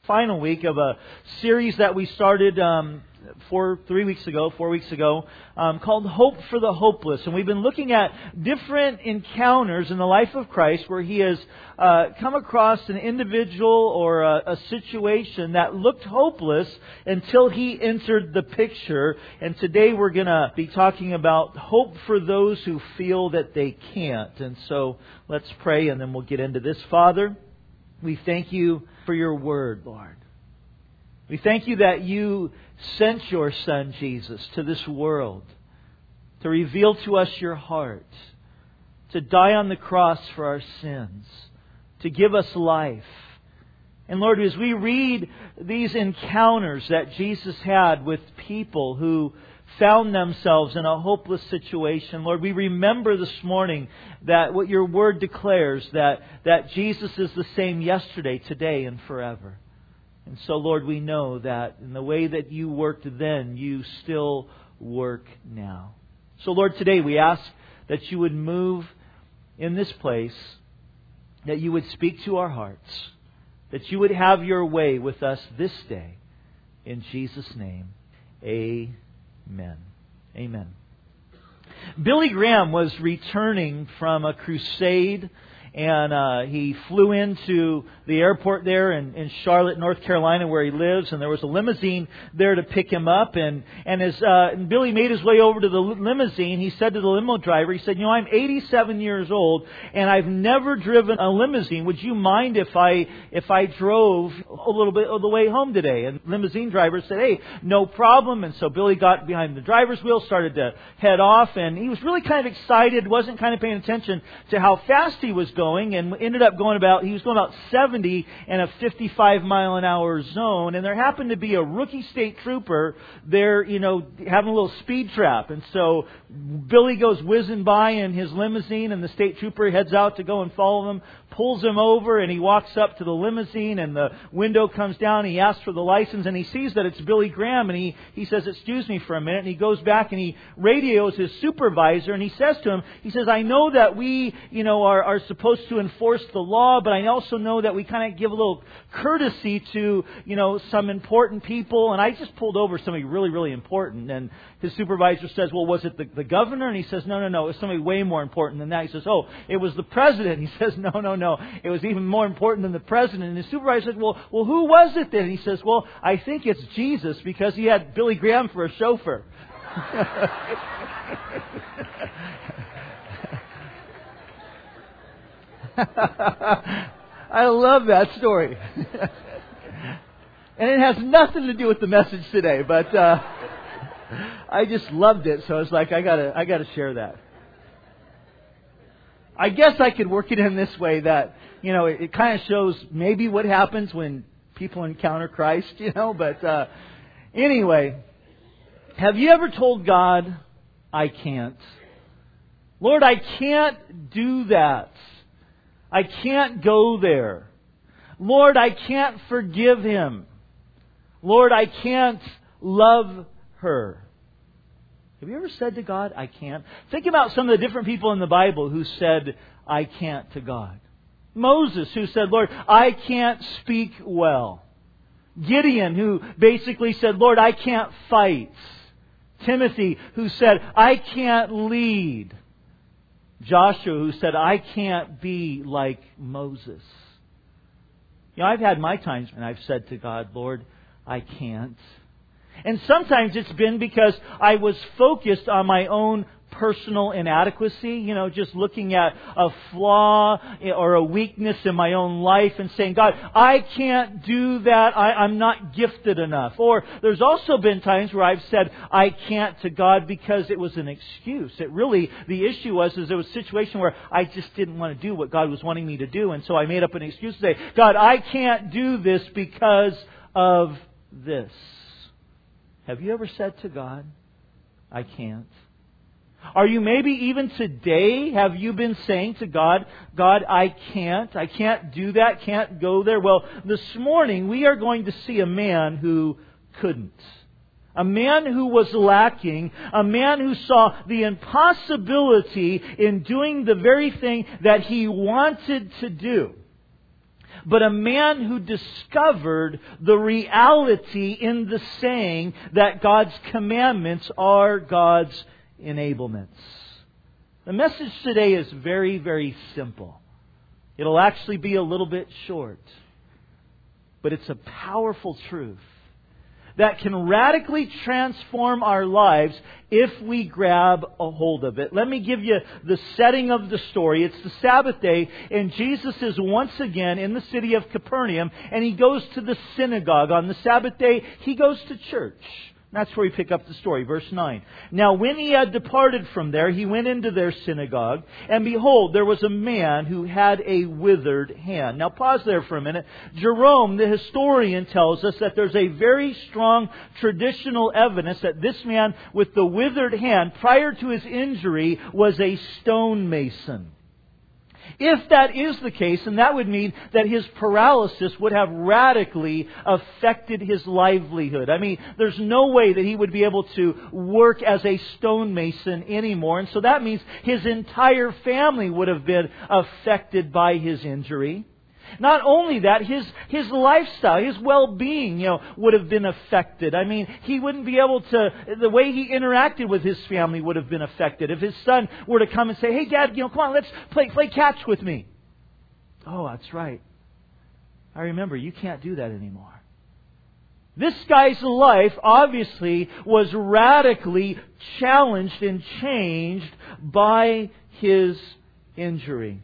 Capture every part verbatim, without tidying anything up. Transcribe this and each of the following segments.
final week of a series that we started um, four, three weeks ago, four weeks ago, um, called Hope for the Hopeless. And we've been looking at different encounters in the life of Christ where He has uh, come across an individual or a, a situation that looked hopeless until He entered the picture. And today we're going to be talking about hope for those who feel that they can't. And so let's pray and then we'll get into this. Father, we thank You for Your Word, Lord. We thank You that You sent Your Son, Jesus, to this world to reveal to us Your heart, to die on the cross for our sins, to give us life. And Lord, as we read these encounters that Jesus had with people who found themselves in a hopeless situation, Lord, we remember this morning that what Your Word declares, that, that Jesus is the same yesterday, today, and forever. And so, Lord, we know that in the way that You worked then, You still work now. So, Lord, today we ask that You would move in this place, that You would speak to our hearts, that You would have Your way with us this day. In Jesus' name, amen. Amen. Billy Graham was returning from a crusade, and uh, he flew into the airport there in, in Charlotte, North Carolina, where he lives. And there was a limousine there to pick him up. And, and as uh, Billy made his way over to the limousine, he said to the limo driver, he said, you know, I'm eighty-seven years old, and I've never driven a limousine. Would you mind if I if I drove a little bit of the way home today? And the limousine driver said, hey, no problem. And so Billy got behind the driver's wheel, started to head off. And he was really kind of excited, wasn't kind of paying attention to how fast he was going. And ended up going about, he was going about seventy in a fifty-five mile an hour zone. And there happened to be a rookie state trooper there, you know, having a little speed trap. And so Billy goes whizzing by in his limousine, and the state trooper heads out to go and follow him, pulls him over, and he walks up to the limousine, and the window comes down. He asks for the license, and he sees that it's Billy Graham, and he, he says, excuse me for a minute. And he goes back and he radios his supervisor, and he says to him, he says, I know that we, you know, are, are supposed to enforce the law, but I also know that we kind of give a little courtesy to, you know, some important people. And I just pulled over somebody really, really important. And his supervisor says, well, was it the, the governor? And he says, no, no, no, it was somebody way more important than that. He says, oh, it was the president. He says, no, no, no, it was even more important than the president. And his supervisor says, well, well, who was it then? And he says, well, I think it's Jesus, because he had Billy Graham for a chauffeur. I love that story. And it has nothing to do with the message today, but uh, I just loved it, so I was like, I gotta, I gotta share that. I guess I could work it in this way that, you know, it, it kind of shows maybe what happens when people encounter Christ, you know, but uh, anyway, have you ever told God, I can't? Lord, I can't do that. I can't go there. Lord, I can't forgive him. Lord, I can't love her. Have you ever said to God, I can't? Think about some of the different people in the Bible who said, I can't to God. Moses, who said, Lord, I can't speak well. Gideon, who basically said, Lord, I can't fight. Timothy, who said, I can't lead. Joshua, who said, I can't be like Moses. You know, I've had my times when I've said to God, Lord, I can't. And sometimes it's been because I was focused on my own personal inadequacy, you know, just looking at a flaw or a weakness in my own life and saying, God, I can't do that. I, I'm not gifted enough. Or there's also been times where I've said, I can't to God because it was an excuse. It really, the issue was, is there was a situation where I just didn't want to do what God was wanting me to do. And so I made up an excuse to say, God, I can't do this because of this. Have you ever said to God, I can't? Are you maybe even today, have you been saying to God, God, I can't, I can't do that, can't go there? Well, this morning we are going to see a man who couldn't. A man who was lacking, a man who saw the impossibility in doing the very thing that he wanted to do. but a man who discovered the reality in the saying that God's commandments are God's enablements. The message today is very, very simple. It'll actually be a little bit short, but it's a powerful truth that can radically transform our lives if we grab a hold of it. Let me give you the setting of the story. It's the Sabbath day, and Jesus is once again in the city of Capernaum, and He goes to the synagogue. On the Sabbath day, He goes to church. That's where we pick up the story, verse nine. Now when He had departed from there, He went into their synagogue, and behold, there was a man who had a withered hand. Now pause there for a minute. Jerome, the historian, tells us that there's a very strong traditional evidence that this man with the withered hand, prior to his injury, was a stonemason. If that is the case, then that would mean that his paralysis would have radically affected his livelihood. I mean, there's no way that he would be able to work as a stonemason anymore. And so that means his entire family would have been affected by his injury. Not only that, his his lifestyle, his well-being, you know, would have been affected. I mean, he wouldn't be able to, the way he interacted with his family would have been affected. If his son were to come and say, "Hey, Dad, you know, come on, let's play play catch with me." Oh, that's right. I remember, you can't do that anymore. This guy's life obviously was radically challenged and changed by his injury.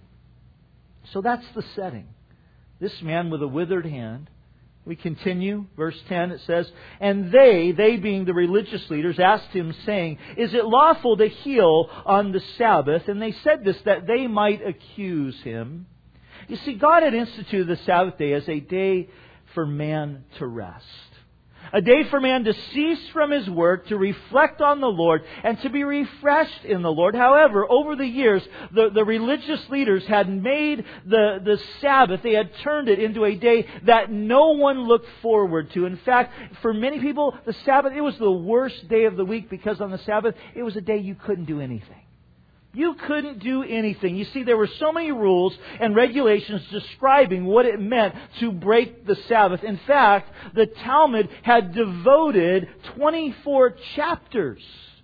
So that's the setting. This man with a withered hand. We continue, verse ten, it says, "And they, they being the religious leaders, asked Him, saying, Is it lawful to heal on the Sabbath? And they said this that they might accuse Him." You see, God had instituted the Sabbath day as a day for man to rest. A day for man to cease from his work, to reflect on the Lord, and to be refreshed in the Lord. However, over the years, the, the religious leaders had made the, the Sabbath, they had turned it into a day that no one looked forward to. In fact, for many people, the Sabbath, it was the worst day of the week because on the Sabbath, it was a day you couldn't do anything. You couldn't do anything. You see, there were so many rules and regulations describing what it meant to break the Sabbath. In fact, the Talmud had devoted twenty-four chapters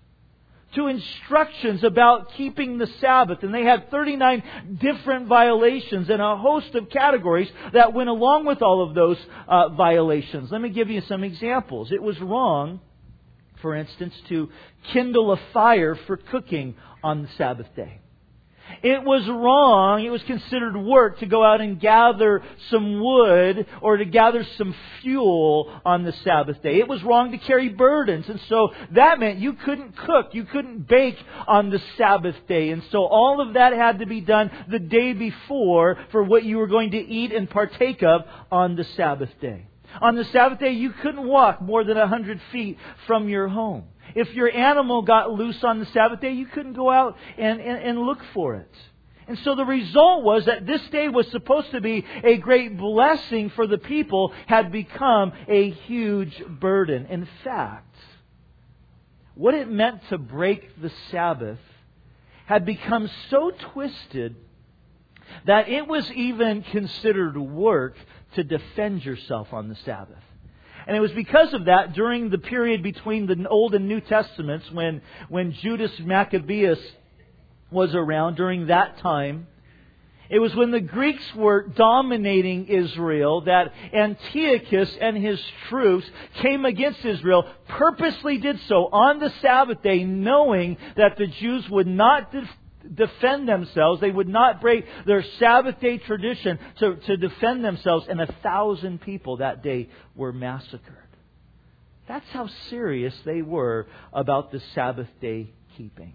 to instructions about keeping the Sabbath. And they had thirty-nine different violations and a host of categories that went along with all of those uh, violations. Let me give you some examples. It was wrong, for instance, to kindle a fire for cooking on the Sabbath day. It was wrong, it was considered work to go out and gather some wood or to gather some fuel on the Sabbath day. It was wrong to carry burdens, and so that meant you couldn't cook, you couldn't bake on the Sabbath day. And so all of that had to be done the day before for what you were going to eat and partake of on the Sabbath day. On the Sabbath day, you couldn't walk more than a hundred feet from your home. If your animal got loose on the Sabbath day, you couldn't go out and, and, and look for it. And so the result was that this day was supposed to be a great blessing for the people, had become a huge burden. In fact, what it meant to break the Sabbath had become so twisted that it was even considered work to defend yourself on the Sabbath. And it was because of that, during the period between the Old and New Testaments, when, when Judas Maccabeus was around, during that time, it was when the Greeks were dominating Israel that Antiochus and his troops came against Israel, purposely did so on the Sabbath day, knowing that the Jews would not defend defend themselves. They would not break their Sabbath day tradition to, to defend themselves. And a thousand people that day were massacred. That's how serious they were about the Sabbath day keeping.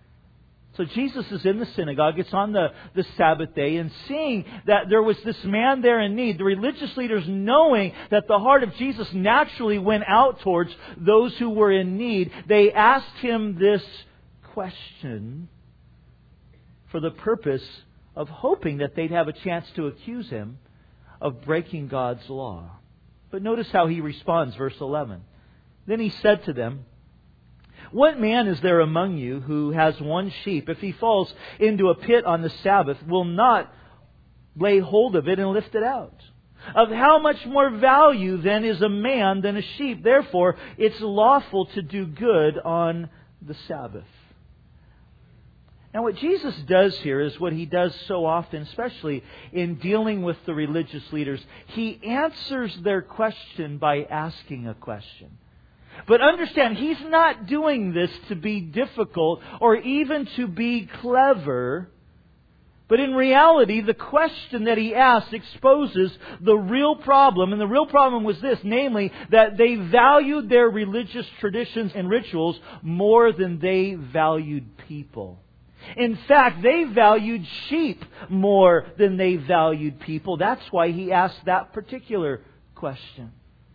So Jesus is in the synagogue. It's on the, the Sabbath day. And seeing that there was this man there in need, the religious leaders, knowing that the heart of Jesus naturally went out towards those who were in need, they asked Him this question for the purpose of hoping that they'd have a chance to accuse Him of breaking God's law. But notice how He responds, verse eleven. Then He said to them, "What man is there among you who has one sheep? If he falls into a pit on the Sabbath, will not lay hold of it and lift it out. Of how much more value then is a man than a sheep. Therefore, it's lawful to do good on the Sabbath. Now, what Jesus does here is what He does so often, especially in dealing with the religious leaders. He answers their question by asking a question. But understand, He's not doing this to be difficult or even to be clever. But in reality, the question that He asks exposes the real problem. And the real problem was this, namely, that they valued their religious traditions and rituals more than they valued people. In fact, they valued sheep more than they valued people. That's why He asked that particular question.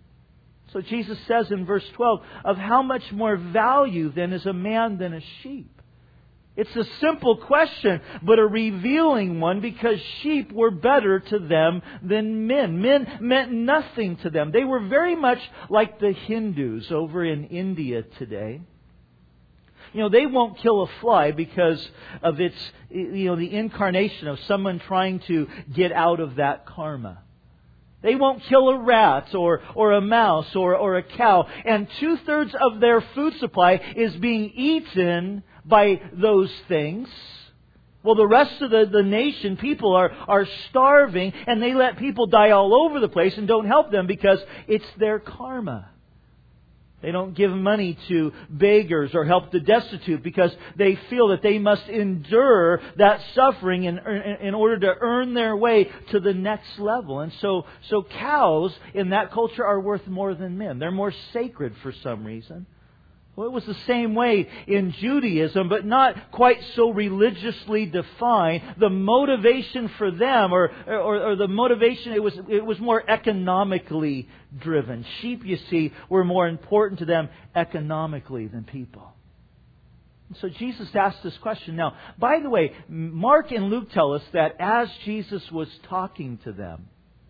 So Jesus says in verse twelve, of how much more value then is a man than a sheep? It's a simple question, but a revealing one, because sheep were better to them than men. Men meant nothing to them. They were very much like the Hindus over in India today. You know, they won't kill a fly because of its, you know, the incarnation of someone trying to get out of that karma. They won't kill a rat or, or a mouse or, or a cow. And two-thirds of their food supply is being eaten by those things. Well, the rest of the, the nation, people are, are starving, and they let people die all over the place and don't help them because it's their karma. They don't give money to beggars or help the destitute because they feel that they must endure that suffering in, in order to earn their way to the next level. And so, so cows in that culture are worth more than men. They're more sacred for some reason. Well, it was the same way in Judaism, but not quite so religiously defined. The motivation for them, or, or, or the motivation, it was it was more economically driven. Sheep, you see, were more important to them economically than people. So Jesus asked this question. Now, by the way, Mark and Luke tell us that as Jesus was talking to them,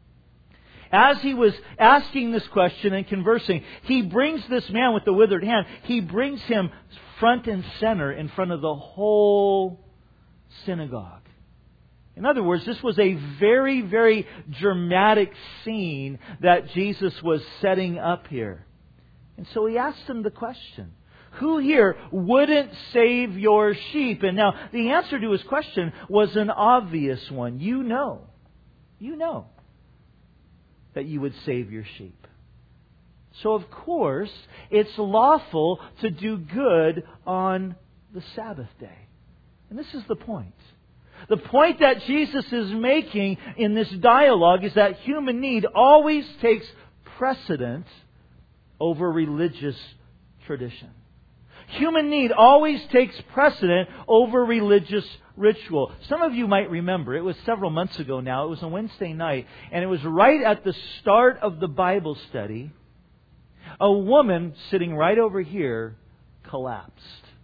as He was asking this question and conversing, He brings this man with the withered hand, He brings him front and center in front of the whole synagogue. In other words, this was a very, very dramatic scene that Jesus was setting up here. And so He asked him the question, who here wouldn't save your sheep? And now the answer to his question was an obvious one. You know. You know that you would save your sheep. So of course, it's lawful to do good on the Sabbath day. And this is the point. The point that Jesus is making in this dialogue is that human need always takes precedence over religious tradition. Human need always takes precedent over religious ritual. Some of you might remember, it was several months ago now, it was a Wednesday night, and it was right at the start of the Bible study, a woman sitting right over here collapsed.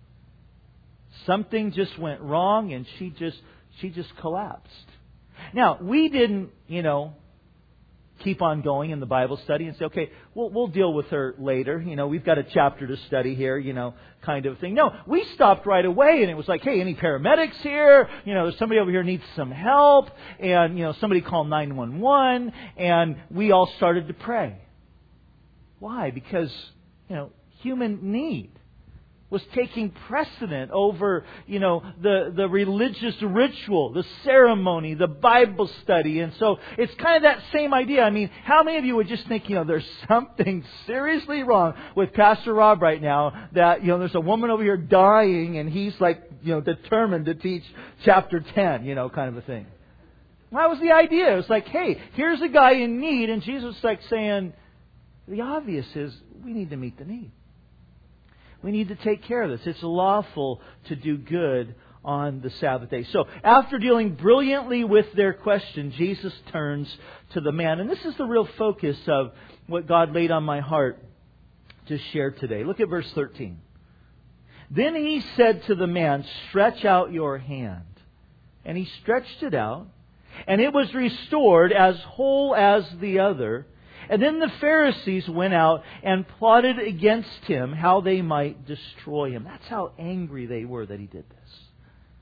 Something just went wrong, and she just she just collapsed. Now, we didn't, you know, keep on going in the Bible study and say, okay, we'll, we'll deal with her later. You know, we've got a chapter to study here, you know, kind of thing. No, we stopped right away, and it was like, hey, any paramedics here? You know, somebody over here needs some help. And, you know, somebody called nine one one, and we all started to pray. Why? Because, you know, human need was taking precedent over, you know, the, the religious ritual, the ceremony, the Bible study. And so it's kind of that same idea. I mean, how many of you would just think, you know, there's something seriously wrong with Pastor Rob right now, that, you know, there's a woman over here dying and he's like, you know, determined to teach chapter ten, you know, kind of a thing. That was the idea. It was like, hey, here's a guy in need, and Jesus was like saying, the obvious is we need to meet the need. We need to take care of this. It's lawful to do good on the Sabbath day. So, after dealing brilliantly with their question, Jesus turns to the man. And this is the real focus of what God laid on my heart to share today. Look at verse thirteen. Then He said to the man, stretch out your hand. And he stretched it out, and it was restored as whole as the other. And then the Pharisees went out and plotted against Him how they might destroy Him. That's how angry they were that He did this.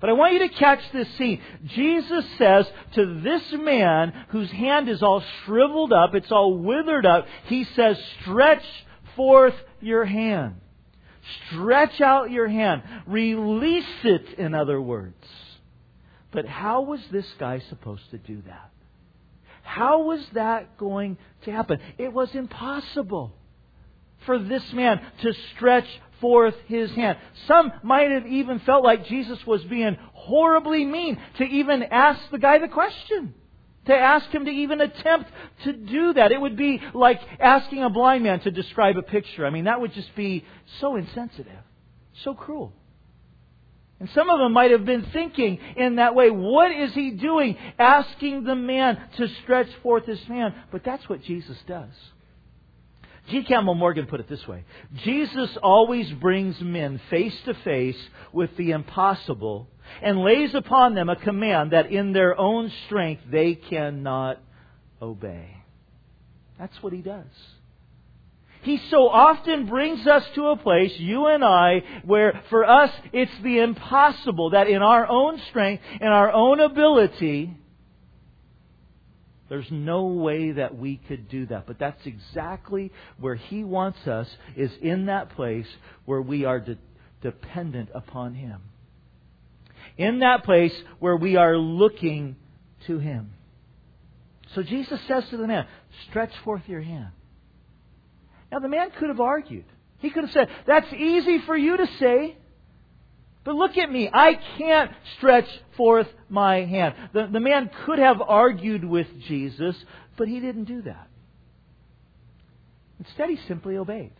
But I want you to catch this scene. Jesus says to this man whose hand is all shriveled up, it's all withered up, He says, stretch forth your hand. Stretch out your hand. Release it, in other words. But how was this guy supposed to do that? How was that going to happen? It was impossible for this man to stretch forth his hand. Some might have even felt like Jesus was being horribly mean to even ask the guy the question. To ask him to even attempt to do that. It would be like asking a blind man to describe a picture. I mean, that would just be so insensitive. So cruel. And some of them might have been thinking in that way, what is he doing? Asking the man to stretch forth his hand. But that's what Jesus does. G. Campbell Morgan put it this way. Jesus always brings men face to face with the impossible and lays upon them a command that in their own strength they cannot obey. That's what He does. He so often brings us to a place, you and I, where for us it's the impossible, that in our own strength, in our own ability, there's no way that we could do that. But that's exactly where He wants us, is in that place where we are de- dependent upon Him. In that place where we are looking to Him. So Jesus says to the man, stretch forth your hand. Now the man could have argued. He could have said, that's easy for you to say. But look at me. I can't stretch forth my hand. The, the man could have argued with Jesus, but he didn't do that. Instead, he simply obeyed.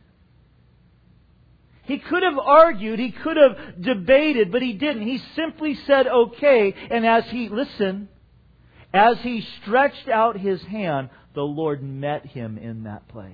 He could have argued, he could have debated, but he didn't. He simply said, okay. And as he, listen, as he stretched out his hand, the Lord met him in that place.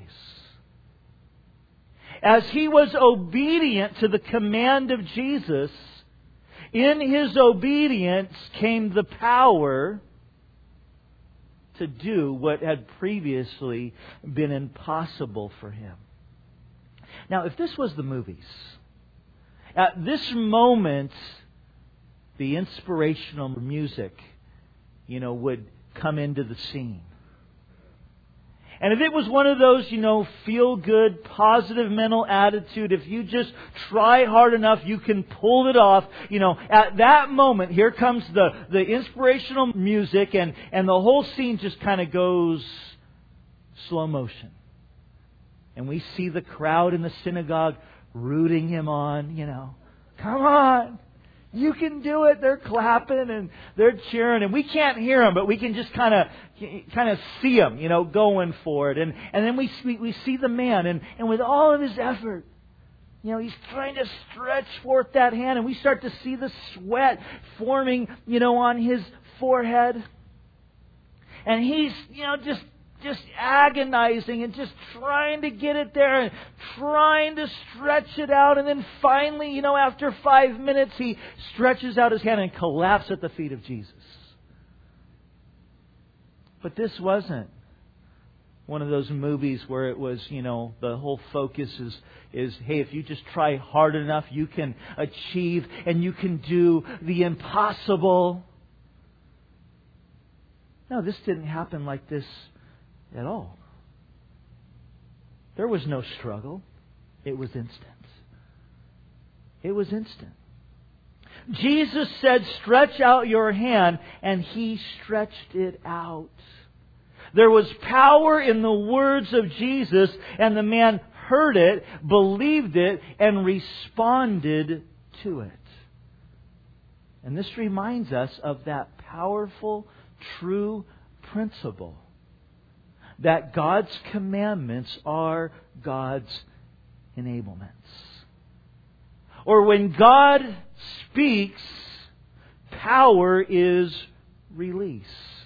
As he was obedient to the command of Jesus, in his obedience came the power to do what had previously been impossible for him. Now, if this was the movies, at this moment, the inspirational music, you know, would come into the scene. And if it was one of those, you know, feel-good, positive mental attitude, if you just try hard enough, you can pull it off. You know, at that moment, here comes the, the inspirational music, and, and the whole scene just kind of goes slow motion. And we see the crowd in the synagogue rooting him on, you know. Come on! You can do it. They're clapping and they're cheering, and we can't hear them, but we can just kind of, kind of see them, you know, going for it. And and then we we, we see the man, and, and with all of his effort, you know, he's trying to stretch forth that hand, and we start to see the sweat forming, you know, on his forehead, and he's, you know, just. Just agonizing and just trying to get it there and trying to stretch it out. And then finally, you know, after five minutes, he stretches out his hand and collapses at the feet of Jesus. But this wasn't one of those movies where it was, you know, the whole focus is, is, hey, if you just try hard enough, you can achieve and you can do the impossible. No, this didn't happen like this at all. There was no struggle. It was instant. It was instant. Jesus said, stretch out your hand, and he stretched it out. There was power in the words of Jesus, and the man heard it, believed it, and responded to it. And this reminds us of that powerful, true principle that God's commandments are God's enablements. Or when God speaks, power is released.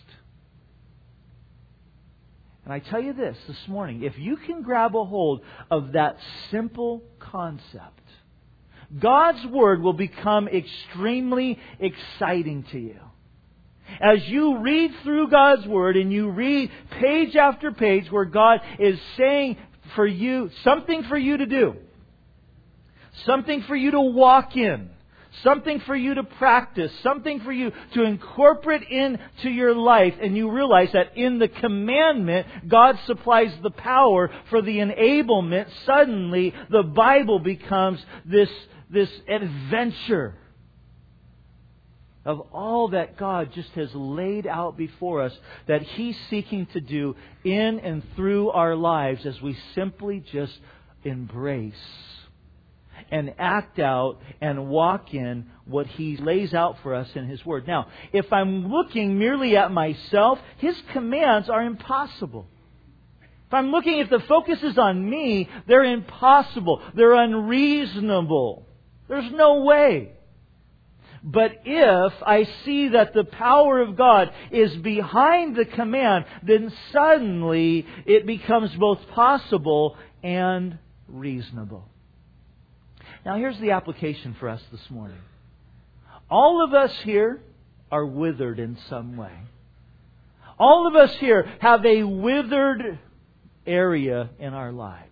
And I tell you this this morning, if you can grab a hold of that simple concept, God's Word will become extremely exciting to you. As you read through God's Word and you read page after page where God is saying for you, something for you to do, something for you to walk in, something for you to practice, something for you to incorporate into your life, and you realize that in the commandment, God supplies the power for the enablement, suddenly the Bible becomes this, this adventure of all that God just has laid out before us that He's seeking to do in and through our lives as we simply just embrace and act out and walk in what He lays out for us in His Word. Now, if I'm looking merely at myself, His commands are impossible. If I'm looking, if the focus is on me, they're impossible. They're unreasonable. There's no way. But if I see that the power of God is behind the command, then suddenly it becomes both possible and reasonable. Now here's the application for us this morning. All of us here are withered in some way. All of us here have a withered area in our lives.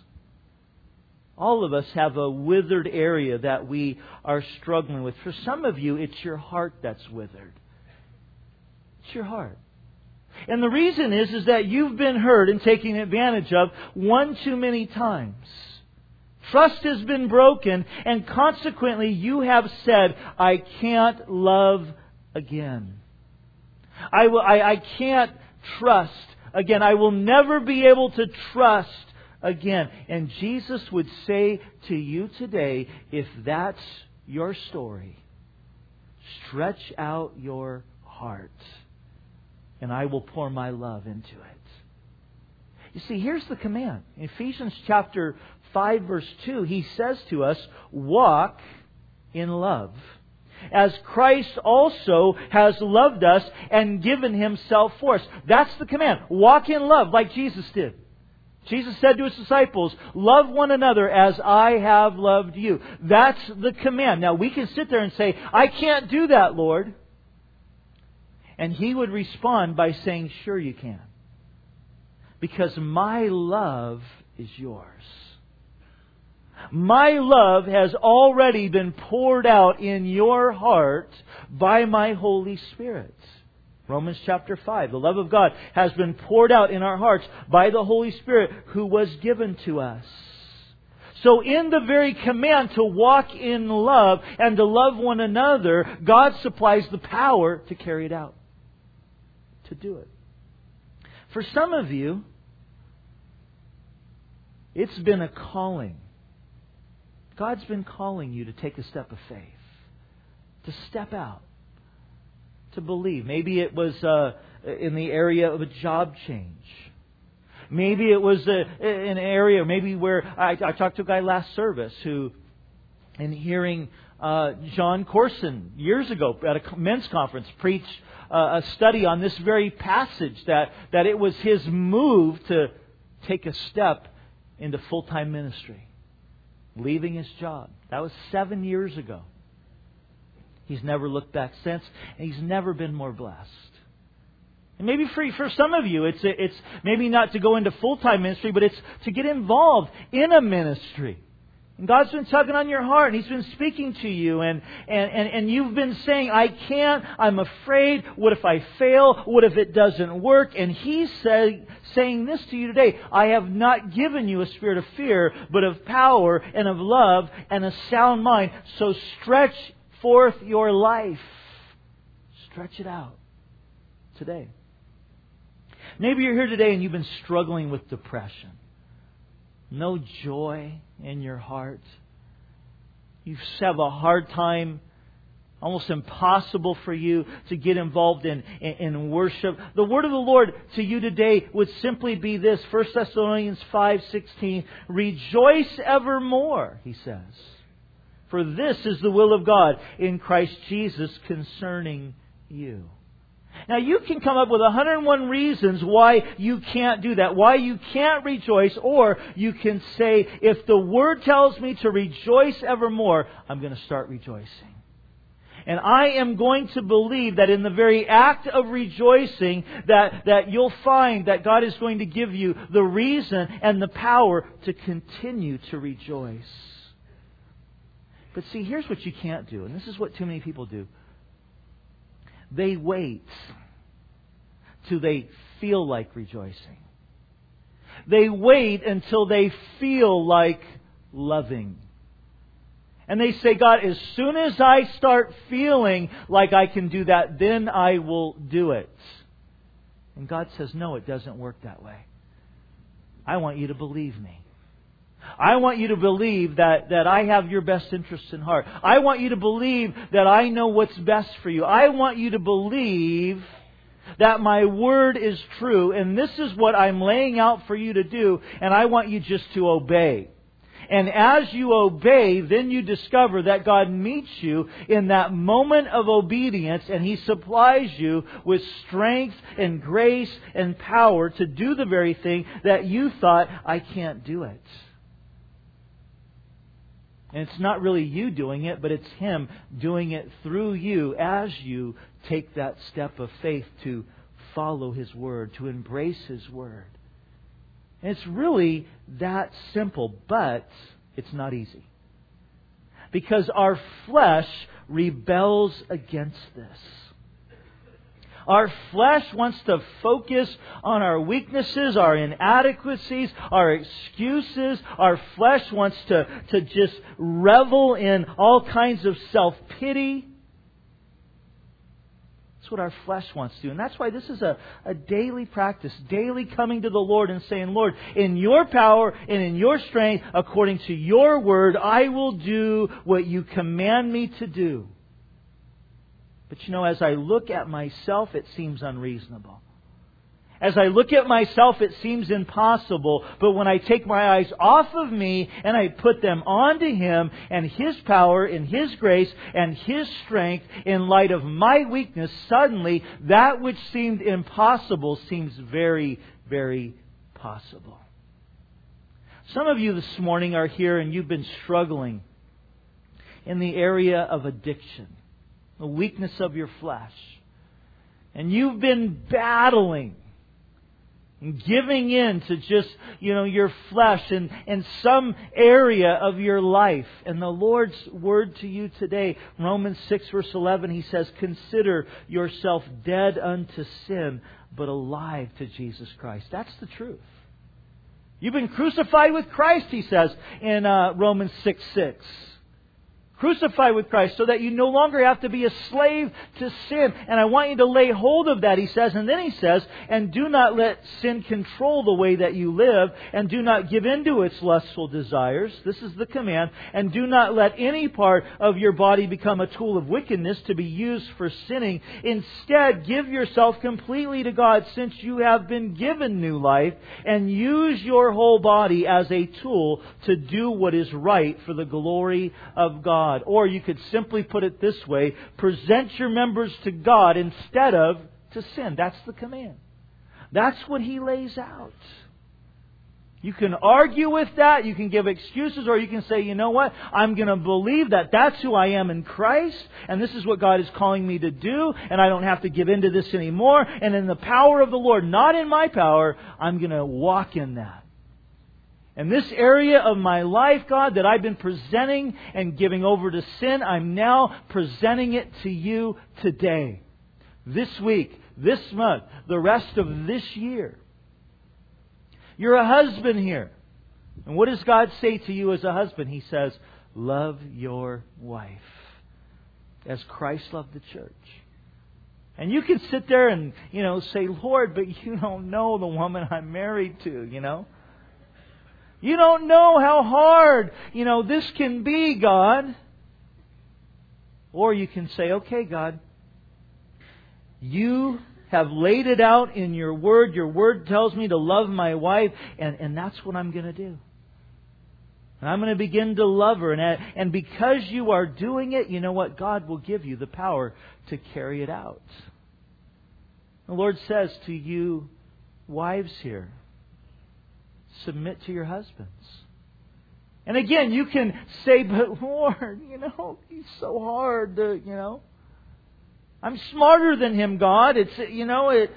All of us have a withered area that we are struggling with. For some of you, it's your heart that's withered. It's your heart. And the reason is, is that you've been hurt and taken advantage of one too many times. Trust has been broken, and consequently you have said, I can't love again. I, will, I, I can't trust again. I will never be able to trust again. And Jesus would say to you today, if that's your story, stretch out your heart and I will pour my love into it. You see, here's the command. In Ephesians chapter five verse two, He says to us, walk in love, as Christ also has loved us and given Himself for us. That's the command. Walk in love like Jesus did. Jesus said to His disciples, love one another as I have loved you. That's the command. Now we can sit there and say, I can't do that, Lord. And He would respond by saying, sure you can. Because my love is yours. My love has already been poured out in your heart by my Holy Spirit. Romans chapter five. The love of God has been poured out in our hearts by the Holy Spirit who was given to us. So in the very command to walk in love and to love one another, God supplies the power to carry it out. To do it. For some of you, it's been a calling. God's been calling you to take a step of faith. To step out. To believe. Maybe it was uh, in the area of a job change. Maybe it was uh, an area, maybe where I, I talked to a guy last service who, in hearing uh, John Corson years ago at a men's conference preach uh, a study on this very passage, that, that it was his move to take a step into full-time ministry, leaving his job. That was seven years ago. He's never looked back since, and he's never been more blessed. And maybe for, for some of you, it's it's maybe not to go into full-time ministry, but it's to get involved in a ministry. And God's been tugging on your heart, and He's been speaking to you, and, and, and, and you've been saying, I can't, I'm afraid, what if I fail, what if it doesn't work? And He's say, saying this to you today, I have not given you a spirit of fear, but of power and of love and a sound mind. So stretch forth your life. Stretch it out today. Maybe you're here today and you've been struggling with depression. No joy in your heart. You have a hard time, almost impossible for you to get involved in, in, in worship. The word of the Lord to you today would simply be this. First Thessalonians five sixteen. Rejoice evermore, he says. For this is the will of God in Christ Jesus concerning you. Now you can come up with one hundred one reasons why you can't do that, why you can't rejoice, or you can say, if the Word tells me to rejoice evermore, I'm going to start rejoicing. And I am going to believe that in the very act of rejoicing, that, that you'll find that God is going to give you the reason and the power to continue to rejoice. But see, here's what you can't do, and this is what too many people do. They wait till they feel like rejoicing. They wait until they feel like loving. And they say, God, as soon as I start feeling like I can do that, then I will do it. And God says, no, it doesn't work that way. I want you to believe me. I want you to believe that, that I have your best interests in heart. I want you to believe that I know what's best for you. I want you to believe that my word is true, and this is what I'm laying out for you to do, and I want you just to obey. And as you obey, then you discover that God meets you in that moment of obedience, and He supplies you with strength and grace and power to do the very thing that you thought, I can't do it. And it's not really you doing it, but it's Him doing it through you as you take that step of faith to follow His Word, to embrace His Word. And it's really that simple, but it's not easy. Because our flesh rebels against this. Our flesh wants to focus on our weaknesses, our inadequacies, our excuses. Our flesh wants to, to just revel in all kinds of self-pity. That's what our flesh wants to do. And that's why this is a, a daily practice. Daily coming to the Lord and saying, Lord, in your power and in your strength, according to your word, I will do what you command me to do. But you know, as I look at myself, it seems unreasonable. As I look at myself, it seems impossible. But when I take my eyes off of me and I put them onto Him and His power and His grace and His strength in light of my weakness, suddenly that which seemed impossible seems very, very possible. Some of you this morning are here and you've been struggling in the area of addiction, the weakness of your flesh. And you've been battling and giving in to just, you know, your flesh and, and some area of your life. And the Lord's word to you today, Romans six verse eleven, He says, consider yourself dead unto sin, but alive to Jesus Christ. That's the truth. You've been crucified with Christ, He says in uh, Romans six six. Crucified with Christ so that you no longer have to be a slave to sin. And I want you to lay hold of that, He says. And then He says, and do not let sin control the way that you live, and do not give in to its lustful desires. This is the command. And do not let any part of your body become a tool of wickedness to be used for sinning. Instead, give yourself completely to God, since you have been given new life, and use your whole body as a tool to do what is right for the glory of God. Or you could simply put it this way, present your members to God instead of to sin. That's the command. That's what He lays out. You can argue with that, you can give excuses, or you can say, you know what, I'm going to believe that that's who I am in Christ, and this is what God is calling me to do, and I don't have to give in to this anymore, and in the power of the Lord, not in my power, I'm going to walk in that. And this area of my life, God, that I've been presenting and giving over to sin, I'm now presenting it to you today. This week, this month, the rest of this year. You're a husband here. And what does God say to you as a husband? He says, love your wife as Christ loved the church. And you can sit there and, you know, say, Lord, but you don't know the woman I'm married to, you know. You don't know how hard, you know, this can be, God. Or you can say, okay, God, you have laid it out in your Word. Your Word tells me to love my wife, and, and that's what I'm going to do. And I'm going to begin to love her. And, and because you are doing it, you know what? God will give you the power to carry it out. The Lord says to you, wives here, submit to your husbands. And again, you can say, but Lord, you know, He's so hard to, you know. I'm smarter than him, God. It's, you know, it.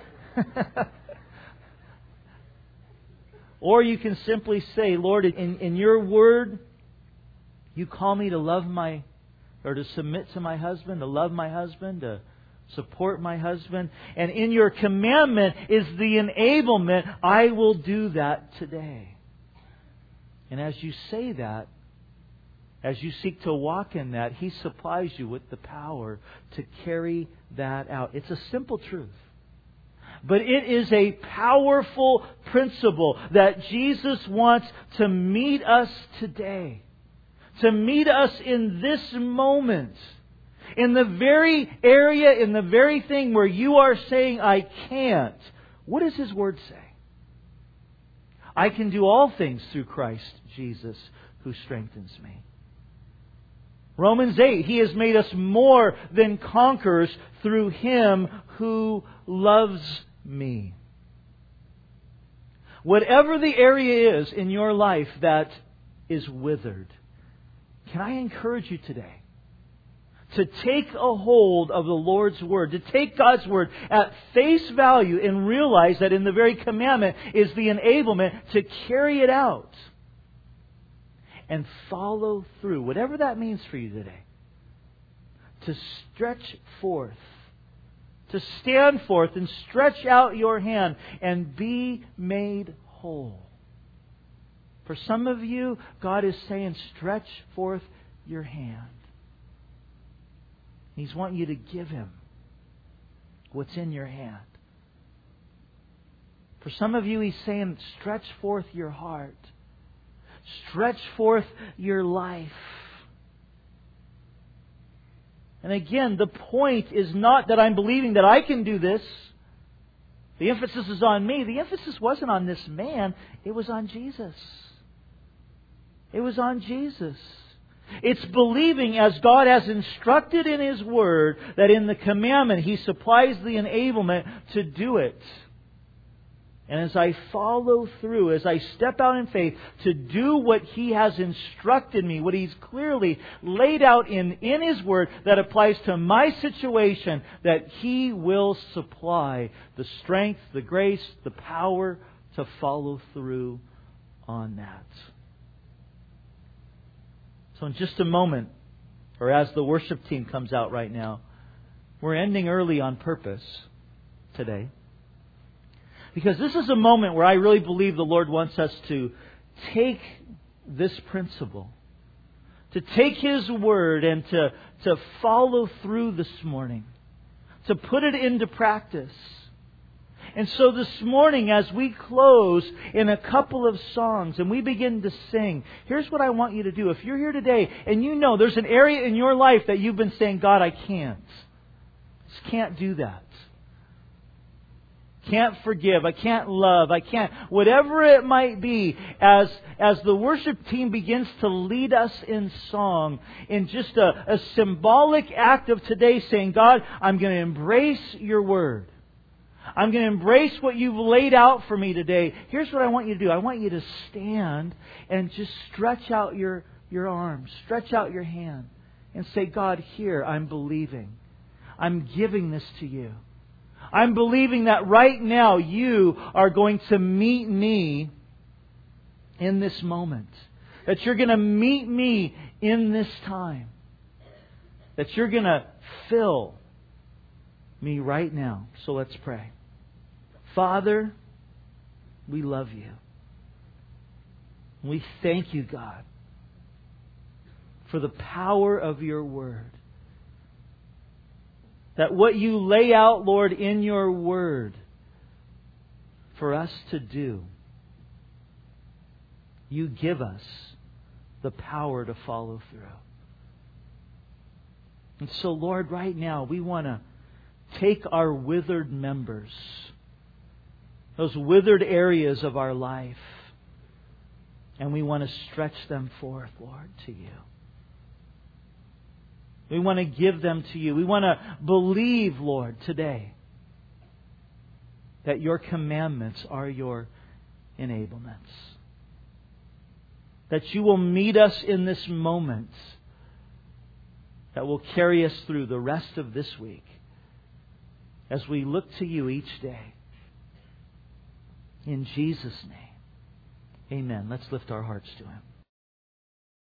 Or you can simply say, Lord, in, in your word, You call me to love my, or to submit to my husband, to love my husband, to support my husband. And in your commandment is the enablement. I will do that today. And as you say that, as you seek to walk in that, He supplies you with the power to carry that out. It's a simple truth. But it is a powerful principle that Jesus wants to meet us today. To meet us in this moment. In the very area, in the very thing where you are saying, I can't. What does His Word say? I can do all things through Christ Jesus who strengthens me. Romans eight, He has made us more than conquerors through Him who loves me. Whatever the area is in your life that is withered, can I encourage you today to take a hold of the Lord's Word, to take God's Word at face value and realize that in the very commandment is the enablement to carry it out and follow through, whatever that means for you today. To stretch forth, to stand forth and stretch out your hand and be made whole. For some of you, God is saying, stretch forth your hand. He's wanting you to give Him what's in your hand. For some of you, He's saying, stretch forth your heart. Stretch forth your life. And again, the point is not that I'm believing that I can do this. The emphasis is on me. The emphasis wasn't on this man. It was on Jesus. It was on Jesus. It's believing, as God has instructed in His Word, that in the commandment He supplies the enablement to do it. And as I follow through, as I step out in faith to do what He has instructed me, what He's clearly laid out in, in His Word that applies to my situation, that He will supply the strength, the grace, the power to follow through on that. So in just a moment, or as the worship team comes out right now, we're ending early on purpose today. Because this is a moment where I really believe the Lord wants us to take this principle, to take His Word and to, to follow through this morning, to put it into practice. And so this morning, as we close in a couple of songs and we begin to sing, here's what I want you to do. If you're here today and you know there's an area in your life that you've been saying, God, I can't. Just can't do that. Can't forgive. I can't love. I can't. Whatever it might be, as as the worship team begins to lead us in song, in just a, a symbolic act of today saying, God, I'm going to embrace Your Word. I'm going to embrace what You've laid out for me today. Here's what I want you to do. I want you to stand and just stretch out your, your arms. Stretch out your hand. And say, God, here I'm believing. I'm giving this to You. I'm believing that right now You are going to meet me in this moment. That You're going to meet me in this time. That You're going to fill me right now. So let's pray. Father, we love You. We thank You, God, for the power of Your Word. That what You lay out, Lord, in Your Word for us to do, You give us the power to follow through. And so, Lord, right now we want to take our withered members, those withered areas of our life, and we want to stretch them forth, Lord, to You. We want to give them to You. We want to believe, Lord, today that Your commandments are Your enablements. That You will meet us in this moment that will carry us through the rest of this week as we look to You each day. In Jesus' name, amen. Let's lift our hearts to Him.